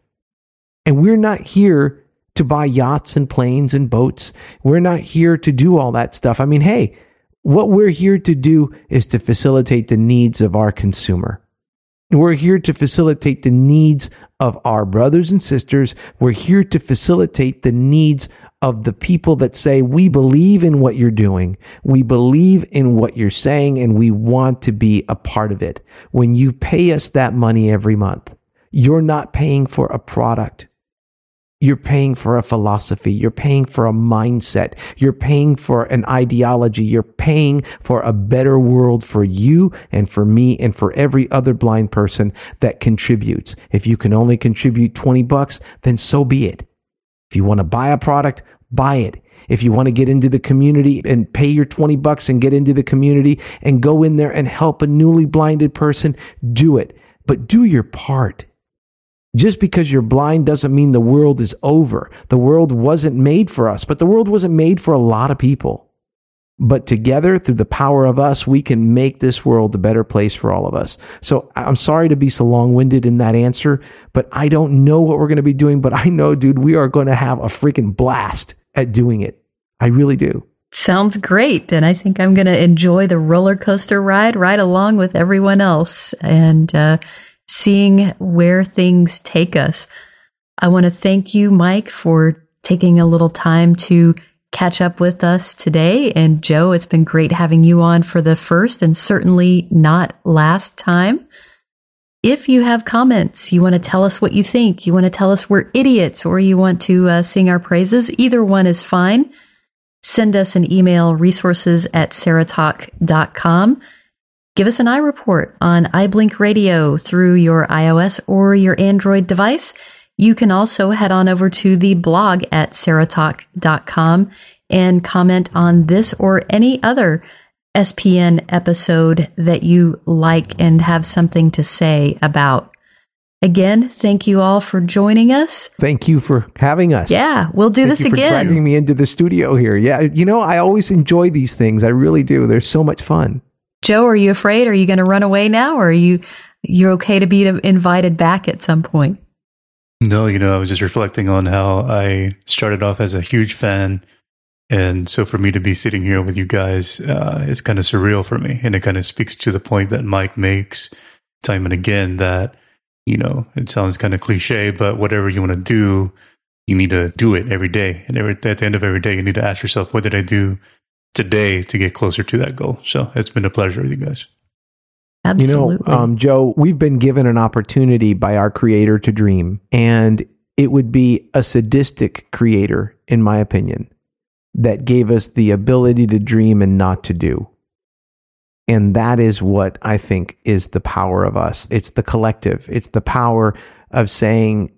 And we're not here to buy yachts and planes and boats. We're not here to do all that stuff. I mean, hey, what we're here to do is to facilitate the needs of our consumer. We're here to facilitate the needs of our brothers and sisters. We're here to facilitate the needs of the people that say, we believe in what you're doing. We believe in what you're saying, and we want to be a part of it. When you pay us that money every month, you're not paying for a product. You're paying for a philosophy. You're paying for a mindset. You're paying for an ideology. You're paying for a better world for you and for me and for every other blind person that contributes. If you can only contribute $20, then so be it. If you want to buy a product, buy it. If you want to get into the community and pay your $20 and get into the community and go in there and help a newly blinded person, do it. But do your part. Just because you're blind doesn't mean the world is over. The world wasn't made for us, but the world wasn't made for a lot of people. But together, through the power of us, we can make this world a better place for all of us. So I'm sorry to be so long-winded in that answer, but I don't know what we're going to be doing. But I know, dude, we are going to have a freaking blast at doing it. I really do. Sounds great. And I think I'm going to enjoy the roller coaster ride right along with everyone else and seeing where things take us. I want to thank you, Mike, for taking a little time to catch up with us today. And Joe, it's been great having you on for the first and certainly not last time. If you have comments, you want to tell us what you think, you want to tell us we're idiots, or you want to sing our praises, either one is fine. Send us an email, resources@saratalk.com. Give us an iReport on iBlink Radio through your iOS or your Android device. You can also head on over to the blog at saratalk.com and comment on this or any other SPN episode that you like and have something to say about. Again, thank you all for joining us. Thank you for having us. Yeah, we'll do this again. Thank you for dragging me into the studio here. Yeah, I always enjoy these things. I really do. They're so much fun. Joe, are you afraid? Are you going to run away now, or you're okay to be invited back at some point? No, I was just reflecting on how I started off as a huge fan. And so for me to be sitting here with you guys is kind of surreal for me. And it kind of speaks to the point that Mike makes time and again that, it sounds kind of cliche, but whatever you want to do, you need to do it every day. And at the end of every day, you need to ask yourself, what did I do today to get closer to that goal? So it's been a pleasure with you guys. Absolutely. Joe, we've been given an opportunity by our creator to dream, and it would be a sadistic creator, in my opinion, that gave us the ability to dream and not to do. And that is what I think is the power of us. It's the collective. It's the power of saying,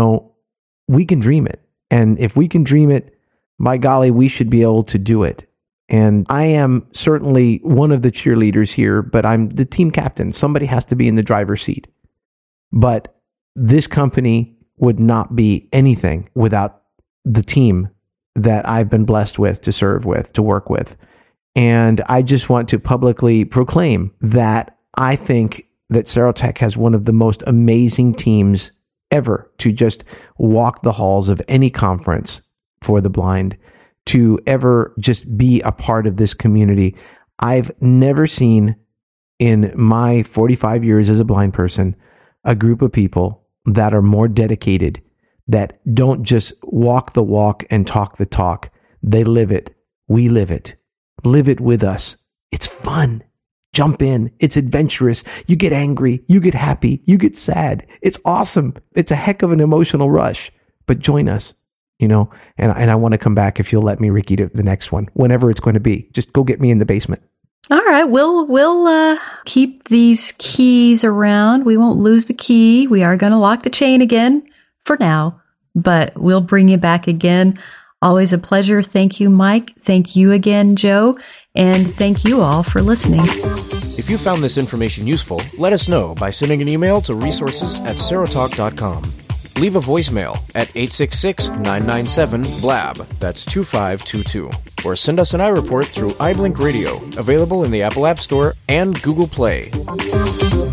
we can dream it. And if we can dream it, by golly, we should be able to do it. And I am certainly one of the cheerleaders here, but I'm the team captain. Somebody has to be in the driver's seat. But this company would not be anything without the team that I've been blessed with, to serve with, to work with. And I just want to publicly proclaim that I think that Saratech has one of the most amazing teams ever to just walk the halls of any conference for the blind, to ever just be a part of this community. I've never seen in my 45 years as a blind person a group of people that are more dedicated, that don't just walk the walk and talk the talk. They live it. We live it. Live it with us. It's fun. Jump in. It's adventurous. You get angry. You get happy. You get sad. It's awesome. It's a heck of an emotional rush. But join us. And I want to come back, if you'll let me, Ricky, to the next one, whenever it's going to be. Just go get me in the basement. All right, we'll keep these keys around. We won't lose the key. We are going to lock the chain again for now, but we'll bring you back again. Always a pleasure. Thank you, Mike. Thank you again, Joe. And thank you all for listening. If you found this information useful, let us know by sending an email to resources@saratalk.com. Leave a voicemail at 866-997-BLAB. That's 2522. Or send us an iReport through iBlink Radio, available in the Apple App Store and Google Play.